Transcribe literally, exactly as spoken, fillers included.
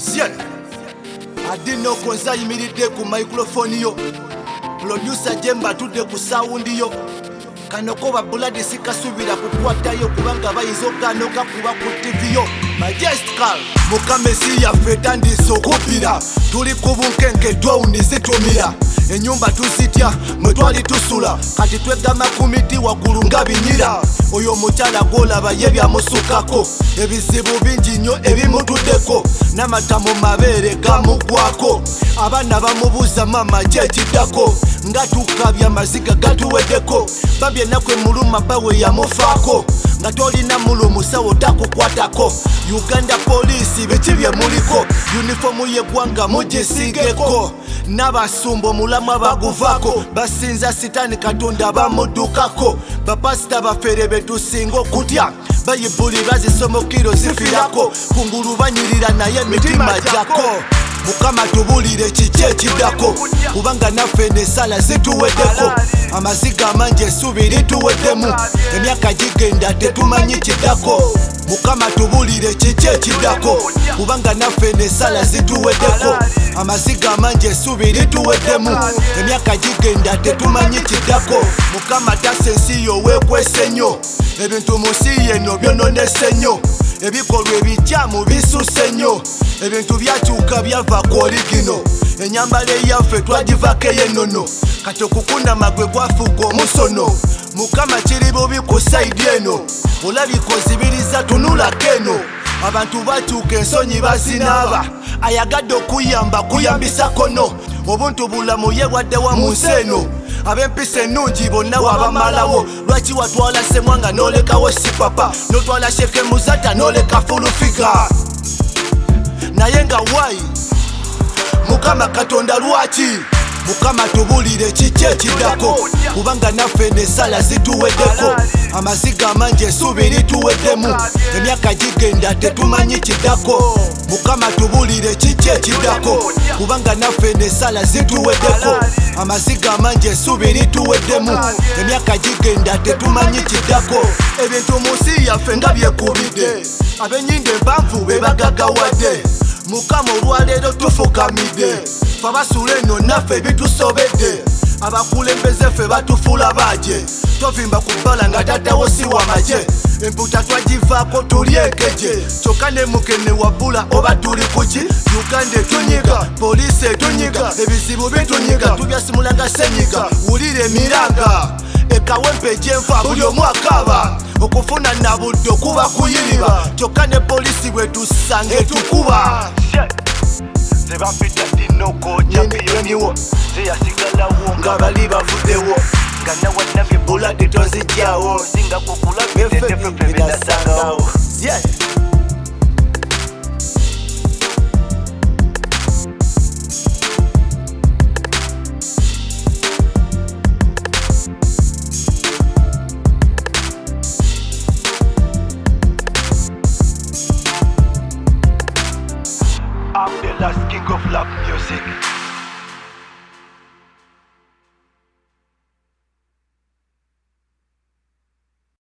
Sien Adino konza yimiridde ku microphone yo, producer Jemba tudde ku sound yo. Kano ko babuladi sikasubira kukwatayo kubanga bayizo kano kakuba ku T V yo. Majestical mukamesi yaffe tandise okupira, tuli ku bunkenke twawundi zitumira, enyumba tuzitya mwe twali tusula, kati twegama ku miti waggulu nga binyira. Oyo mukyala gwolaba ye byamusukako, ebizibu bingi nnyo ebimutuddeko, n'amata mu mabeere gamugwako. Abaana bamubuuza mama kyekiddako, nga tukabya amaziga gatuweddeko, babye ennaku emuluma bawe yamufaako, nga tolina mulumu sawo takukwatako. Uganda poliisi biki bye muliko, yunifoomu y'eggwanga mugisigeko, n'abasumba omulamu abaguvaako, basinza sitaani katonda bamuddukako. Bapasita bafere betusinga okutya, bayibuli bazisoma kiro zifirako, kungulu banyirira naye emitima gyako. Mukama tubulire kiki ekiddako, kubanga naffe n'essala zituweddeko, amaziga amangi essubi lituweddemu, emyaka gigenda tetumanyi kiddako. Mukama tubulire kiki ekiddako, kubanga naffe n'essala zituweddeko, amaziga amangi essubi lituweddemu, emyaka gigenda tetumanyi kiddako. Mukama tassa ensi yo weekwese nnyo, ebintu mu nsi yeno byononese nnyo, ebikolwa ebikyamu bisusse nnyo, ebintu byakyuka byava ku oligino, enyambala eyaffe twagivako ey'ennono, kati okukunama gwe gwafuuka omusono. Mukama kiri bubi ku sayidi eno, olabika ozibiriza tunulako eno, abantu bakyuka ensonyi bazinaaba, ayagadde okuyamba kuyambisa kono, obuntu bulamu yewaddewa mu nsi eno, ab'empisa ennungi bonna wabamalawo. Lwaki watwala Ssemwanga n'olekawo Sipapa, n'otwala Sheke Muzata n'oleka Fulufiga? Naye nga wayi Mukama Katonda lwaki? Mukama tubulire kiki ekiddako, kubanga naffe n'essala zituweddeko, amaziga amangi essubi lituweddemu, emyaka gigenda tetumanyi kiddako. Mukama tubulire kiki ekiddako, kubanga naffe n'essala zituweddeko, amaziga amangi essubi lituweddemu, emyaka gigenda tetumanyi kiddako. Ebintu mu nsi yaffe nga byekubidde, ab'ennyindo empanvu be bagagawadde. Mukama olwaleero tufukamidde, fe abasula eno naffe bitusobedde, abakulembeze ffe batufuula baaje, tovimba ku bbala nga taddawo si wamaje, emputa twagivaako tuli enkeje, kyokka ne mukene wabbula oba tuli kuki? Uganda etunyiga, poliisi etunyiga, ebizibu bitunyiga, tubyasimulanga senyiga, wulira emiranga, ekawempe egyenva buli omu akaaba, okufuna nabudde okuba kuyiriba, kyokka ne poliisi bwetusanga etukuba. Zebapita dinoko champiyoniwo, zeyasigalawo nga bali bavuddewo, nga nawanabye buladi tonzijjawo, singa kukulabye teffe binasangawo. I'm the last king of love music.